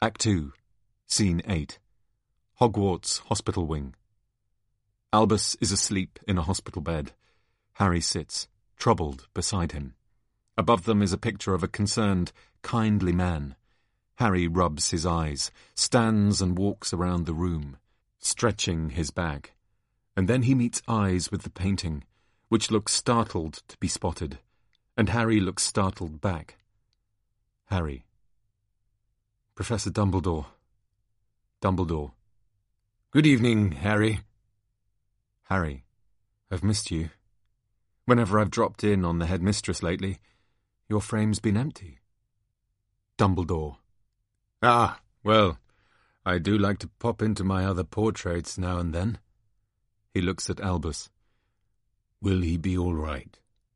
Act 2, Scene 8. Hogwarts Hospital Wing. Albus is asleep in a hospital bed. Harry sits, troubled, beside him. Above them is a picture of a concerned, kindly man. Harry rubs his eyes, stands and walks around the room, stretching his back. And then he meets eyes with the painting, which looks startled to be spotted, and Harry looks startled back. Harry. Professor Dumbledore. Dumbledore. Good evening, Harry. Harry. I've missed you. Whenever I've dropped in on the headmistress lately, your frame's been empty. Dumbledore. Ah, well, I do like to pop into my other portraits now and then. He looks at Albus. Will he be all right?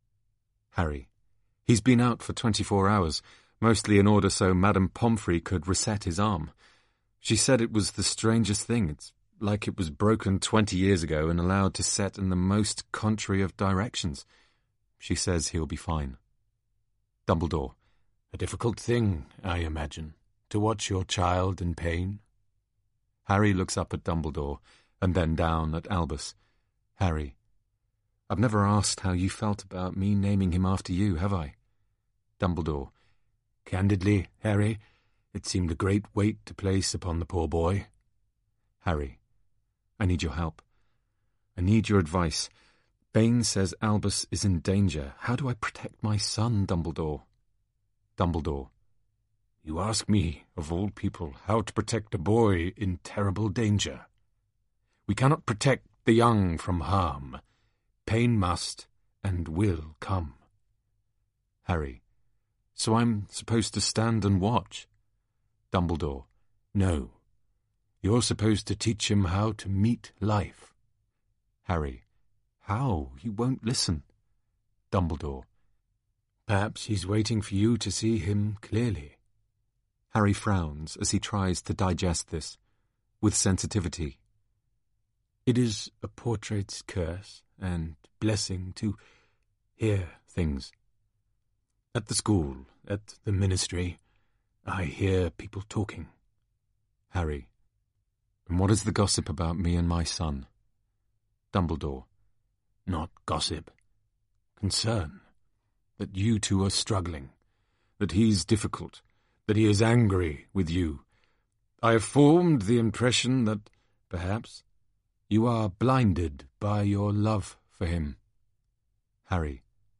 Harry. He's been out for 24 hours, mostly in order so Madame Pomfrey could reset his arm. She said it was the strangest thing. It's like it was broken 20 years ago and allowed to set in the most contrary of directions. She says he'll be fine. Dumbledore. A difficult thing, I imagine, to watch your child in pain. Harry looks up at Dumbledore and then down at Albus. Harry. I've never asked how you felt about me naming him after you, have I? Dumbledore. Candidly, Harry, it seemed a great weight to place upon the poor boy. Harry. I need your help. I need your advice. Bane says Albus is in danger. How do I protect my son, Dumbledore? Dumbledore. You ask me, of all people, how to protect a boy in terrible danger. We cannot protect the young from harm. Pain must and will come. Harry. So I'm supposed to stand and watch? Dumbledore. No. You're supposed to teach him how to meet life. Harry. How? He won't listen. Dumbledore. Perhaps he's waiting for you to see him clearly. Harry frowns as he tries to digest this, with sensitivity. It is a portrait's curse and blessing to hear things. At the school, at the ministry, I hear people talking. Harry. And what is the gossip about me and my son? Dumbledore. Not gossip. Concern. That you two are struggling. That he's difficult. That he is angry with you. I have formed the impression that, perhaps, you are blinded by your love for him. Harry.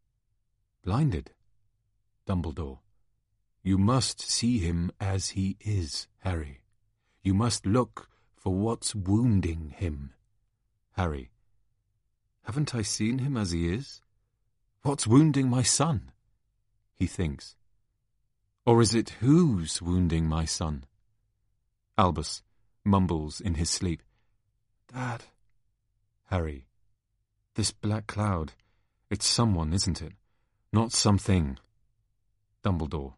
Blinded? Dumbledore. You must see him as he is, Harry. You must look for what's wounding him. Harry. Haven't I seen him as he is? What's wounding my son? He thinks. Or is it who's wounding my son? Albus mumbles in his sleep. Dad. Harry. This black cloud. It's someone, isn't it? Not something. Dumbledore.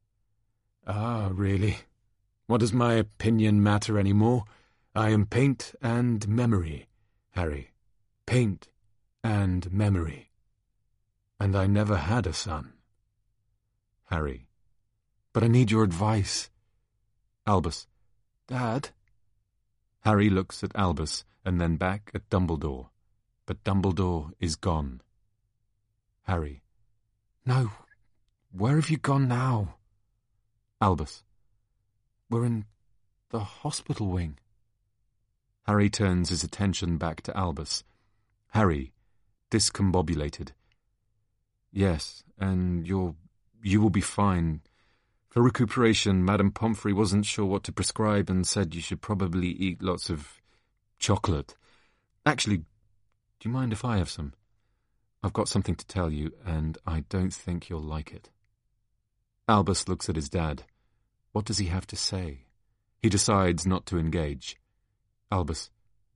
Ah, really? What does my opinion matter any more? I am paint and memory, Harry. Paint and memory. And I never had a son. Harry. But I need your advice. Albus. Dad? Harry looks at Albus and then back at Dumbledore. But Dumbledore is gone. Harry. No. Where have you gone now? Albus. We're in the hospital wing. Harry turns his attention back to Albus. Harry, discombobulated. Yes, and you will be fine. For recuperation, Madame Pomfrey wasn't sure what to prescribe and said you should probably eat lots of chocolate. Actually, do you mind if I have some? I've got something to tell you, and I don't think you'll like it. Albus looks at his dad. What does he have to say? He decides not to engage. Albus.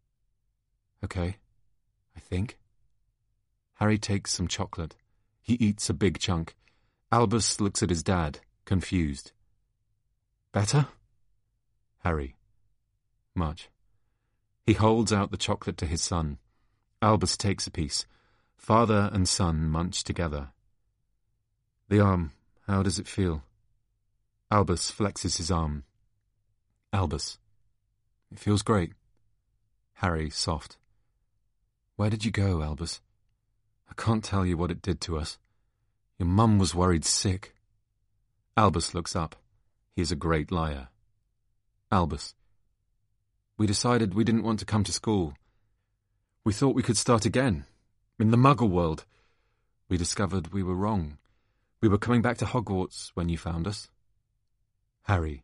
Okay, I think. Harry takes some chocolate. He eats a big chunk. Albus looks at his dad, confused. Better? Harry. Much. He holds out the chocolate to his son. Albus takes a piece. Father and son munch together. The arm, how does it feel? Albus flexes his arm. Albus. It feels great. Harry, soft. Where did you go, Albus? I can't tell you what it did to us. Your mum was worried sick. Albus looks up. He is a great liar. Albus. We decided we didn't want to come to school. We thought we could start again. In the Muggle world. We discovered we were wrong. We were coming back to Hogwarts when you found us. Harry.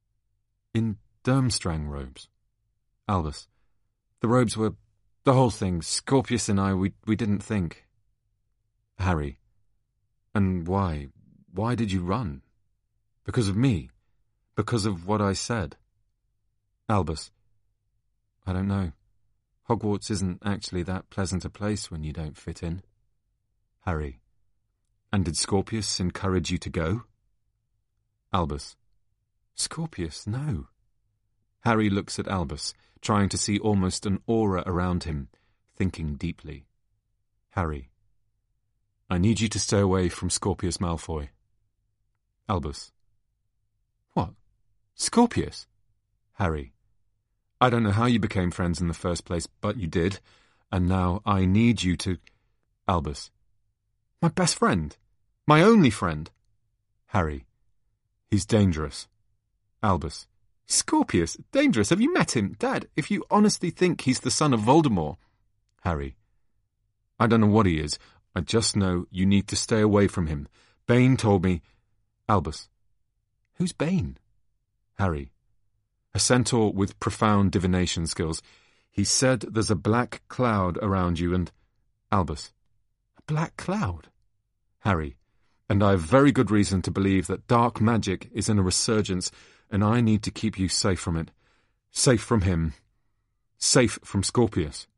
In Durmstrang robes. Albus. The robes were... the whole thing. Scorpius and I, we didn't think. Harry. And why? Why did you run? Because of me? Because of what I said? Albus. I don't know. Hogwarts isn't actually that pleasant a place when you don't fit in. Harry. And did Scorpius encourage you to go? Albus. Scorpius, no. Harry looks at Albus, trying to see almost an aura around him, thinking deeply. Harry. I need you to stay away from Scorpius Malfoy. Albus. What? Scorpius? Harry. I don't know how you became friends in the first place, but you did, and now I need you to... Albus. My best friend? My only friend? Harry. He's dangerous. Albus. Scorpius? Dangerous? Have you met him? Dad, if you honestly think he's the son of Voldemort... Harry. I don't know what he is. I just know you need to stay away from him. Bane told me... Albus. Who's Bane? Harry. A centaur with profound divination skills. He said there's a black cloud around you and... Albus. A black cloud? Harry. And I have very good reason to believe that dark magic is in a resurgence, and I need to keep you safe from it. Safe from him. Safe from Scorpius.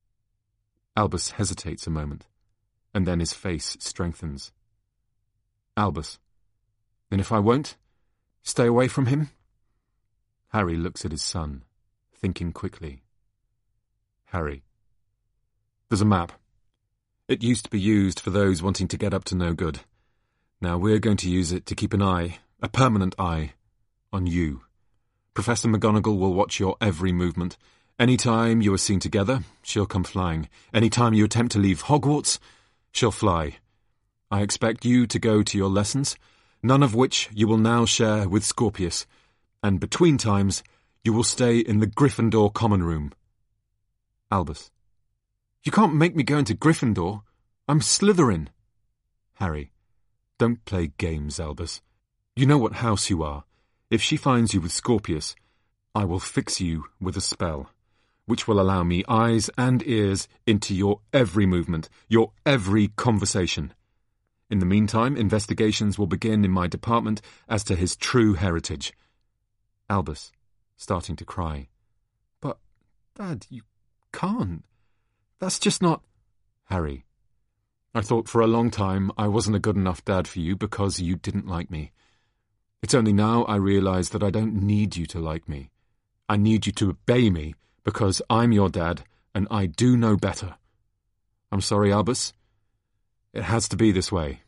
Albus hesitates a moment, and then his face strengthens. Albus. Then if I won't, stay away from him? Harry looks at his son, thinking quickly. Harry. There's a map. It used to be used for those wanting to get up to no good. Now we're going to use it to keep an eye, a permanent eye, on you. Professor McGonagall will watch your every movement. Any time you are seen together, she'll come flying. Any time you attempt to leave Hogwarts, she'll fly. I expect you to go to your lessons, none of which you will now share with Scorpius, and between times you will stay in the Gryffindor common room. Albus. You can't make me go into Gryffindor. I'm Slytherin. Harry. Don't play games, Albus. You know what house you are. If she finds you with Scorpius, I will fix you with a spell, which will allow me eyes and ears into your every movement, your every conversation. In the meantime, investigations will begin in my department as to his true heritage. Albus, starting to cry. But, Dad, you can't. That's just not... Harry. I thought for a long time I wasn't a good enough dad for you because you didn't like me. It's only now I realise that I don't need you to like me. I need you to obey me because I'm your dad and I do know better. I'm sorry, Albus. It has to be this way.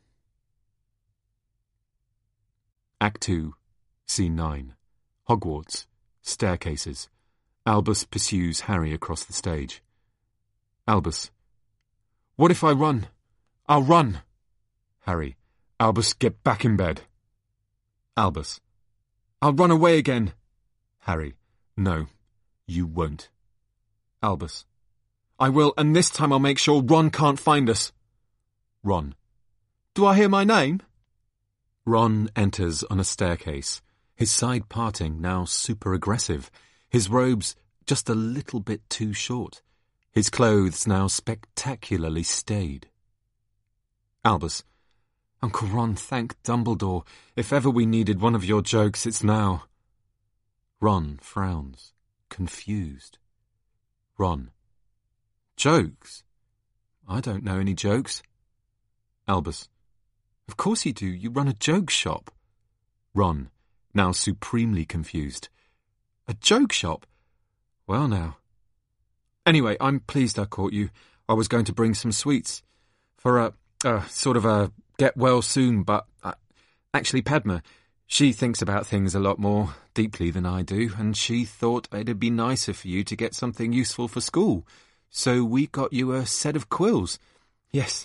Act 2, Scene 9. Hogwarts. Staircases. Albus pursues Harry across the stage. Albus. What if I run? I'll run. Harry. Albus, get back in bed. Albus. I'll run away again. Harry. No, you won't. Albus. I will, and this time I'll make sure Ron can't find us. Ron. Do I hear my name? Ron enters on a staircase, his side parting now super aggressive, his robes just a little bit too short, his clothes now spectacularly staid. Albus. Uncle Ron, thank Dumbledore. If ever we needed one of your jokes, it's now. Ron frowns, confused. Ron. Jokes? I don't know any jokes. Albus. Of course you do. You run a joke shop. Ron, now supremely confused. A joke shop? Well now. Anyway, I'm pleased I caught you. I was going to bring some sweets. For sort of a get well soon, but... actually, Padma, She thinks about things a lot more deeply than I do, and she thought it'd be nicer for you to get something useful for school. So we got you a set of quills. Yes.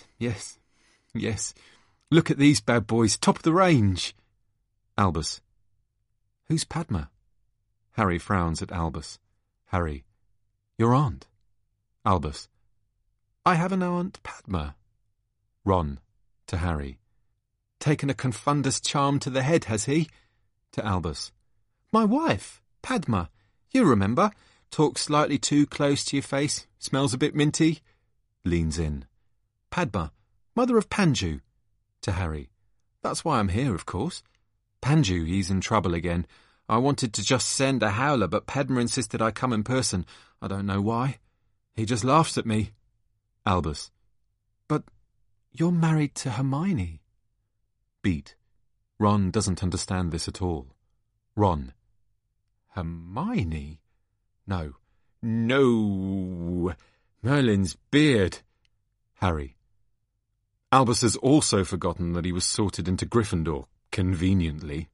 Look at these bad boys, top of the range. Albus. Who's Padma? Harry frowns at Albus. Harry. Your aunt. Albus. I have an aunt, Padma. Ron. To Harry. Taken a confundus charm to the head, has he? To Albus. My wife, Padma. You remember. Talks slightly too close to your face. Smells a bit minty. Leans in. Padma. Mother of Panju. To Harry. That's why I'm here, of course. Panju, he's in trouble again. I wanted to just send a howler, but Padma insisted I come in person. I don't know why. He just laughs at me. Albus. But you're married to Hermione. Beat. Ron doesn't understand this at all. Ron. Hermione? No. Merlin's beard. Harry. Albus has also forgotten that he was sorted into Gryffindor, conveniently.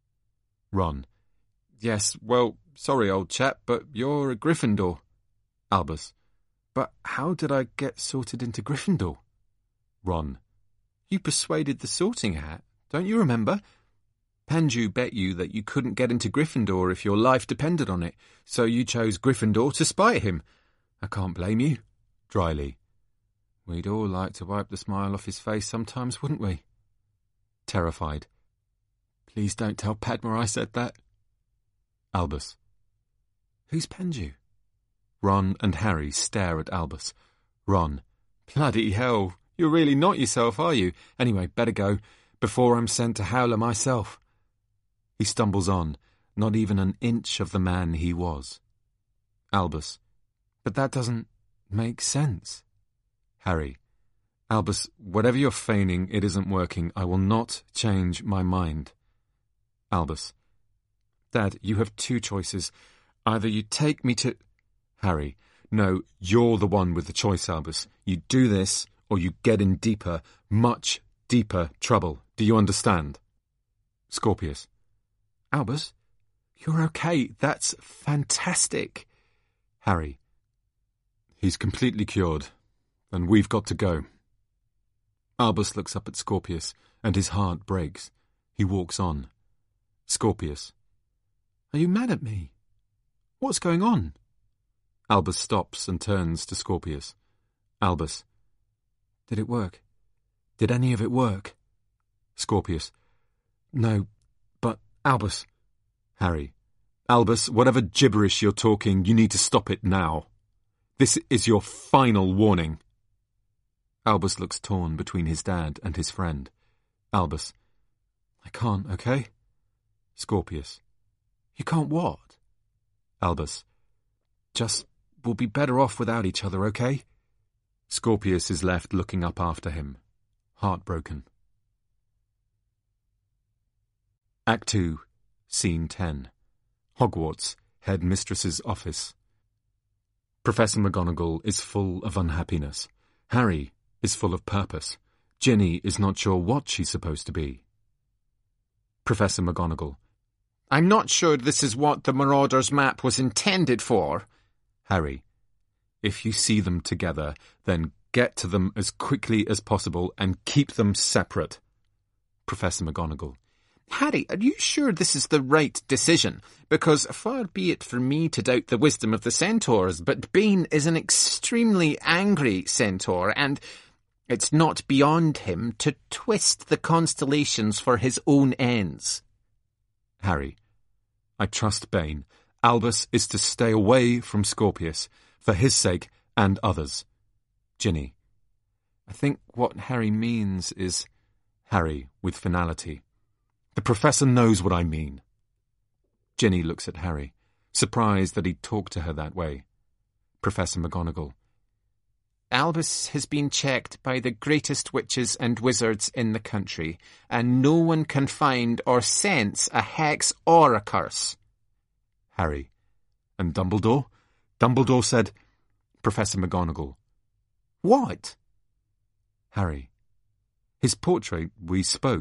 Ron. Yes, well, sorry, old chap, but you're a Gryffindor. Albus. But how did I get sorted into Gryffindor? Ron. You persuaded the sorting hat, don't you remember? Panju bet you that you couldn't get into Gryffindor if your life depended on it, so you chose Gryffindor to spite him. I can't blame you. Dryly. We'd all like to wipe the smile off his face sometimes, wouldn't we? Terrified. Please don't tell Padma I said that. Albus. Who's Panju? Ron and Harry stare at Albus. Ron. Bloody hell, you're really not yourself, are you? Anyway, better go, before I'm sent to Howler myself. He stumbles on, not even an inch of the man he was. Albus. But that doesn't make sense. Harry. Albus, whatever you're feigning, it isn't working. I will not change my mind. Albus. Dad, you have two choices. Either you take me to... Harry. No, you're the one with the choice, Albus. You do this, or you get in deeper, much deeper trouble. Do you understand? Scorpius. Albus, you're okay. That's fantastic. Harry. He's completely cured, and we've got to go. Albus looks up at Scorpius, and his heart breaks. He walks on. Scorpius. Are you mad at me? What's going on? Albus stops and turns to Scorpius. Albus. Did it work? Did any of it work? Scorpius. No, but Albus. Harry. Albus, whatever gibberish you're talking, you need to stop it now. This is your final warning. Albus looks torn between his dad and his friend. Albus. I can't, okay? Scorpius. You can't what? Albus. Just, we'll be better off without each other, okay? Scorpius is left looking up after him, heartbroken. Act 2, Scene 10. Hogwarts, Headmistress's office. Professor McGonagall is full of unhappiness. Harry is full of purpose. Ginny is not sure what she's supposed to be. Professor McGonagall. I'm not sure this is what the Marauder's map was intended for. Harry. If you see them together, then get to them as quickly as possible and keep them separate. Professor McGonagall. Harry, are you sure this is the right decision? Because far be it for me to doubt the wisdom of the centaurs, but Bane is an extremely angry centaur, and it's not beyond him to twist the constellations for his own ends. Harry. I trust Bane. Albus is to stay away from Scorpius, for his sake and others. Ginny. I think what Harry means is... Harry, with finality. The Professor knows what I mean. Ginny looks at Harry, surprised that he'd talk to her that way. Professor McGonagall. Albus has been checked by the greatest witches and wizards in the country, and no one can find or sense a hex or a curse. Harry. And Dumbledore? Dumbledore said... Professor McGonagall. What? Harry. His portrait, we spoke.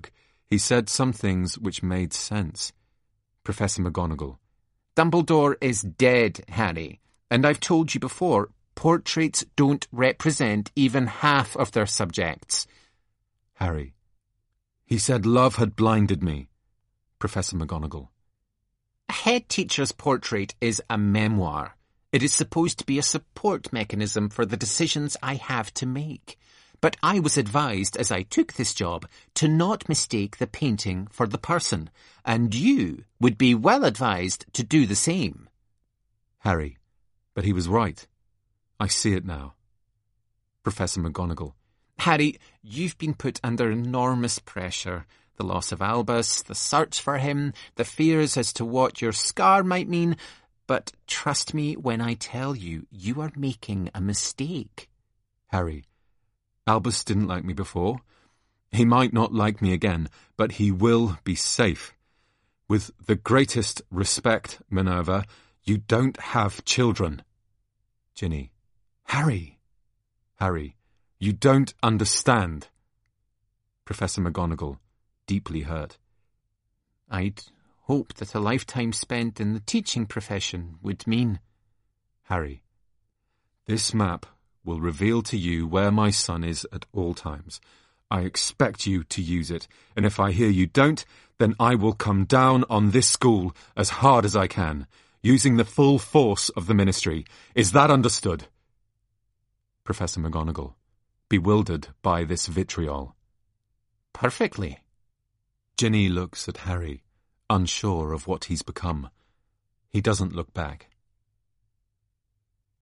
He said some things which made sense. Professor McGonagall. Dumbledore is dead, Harry. And I've told you before, portraits don't represent even half of their subjects. Harry. He said love had blinded me. Professor McGonagall. A head teacher's portrait is a memoir. It is supposed to be a support mechanism for the decisions I have to make. But I was advised as I took this job to not mistake the painting for the person, and you would be well advised to do the same. Harry. But he was right. I see it now. Professor McGonagall. Harry, you've been put under enormous pressure. The loss of Albus, the search for him, the fears as to what your scar might mean. But trust me when I tell you, you are making a mistake. Harry. Albus didn't like me before. He might not like me again, but he will be safe. With the greatest respect, Minerva, you don't have children. Ginny. Harry. Harry. You don't understand. Professor McGonagall, deeply hurt. I'd hoped that a lifetime spent in the teaching profession would mean... Harry. This map will reveal to you where my son is at all times. I expect you to use it, and if I hear you don't, then I will come down on this school as hard as I can, using the full force of the Ministry. Is that understood? Professor McGonagall, bewildered by this vitriol. Perfectly. Ginny looks at Harry, unsure of what he's become. He doesn't look back.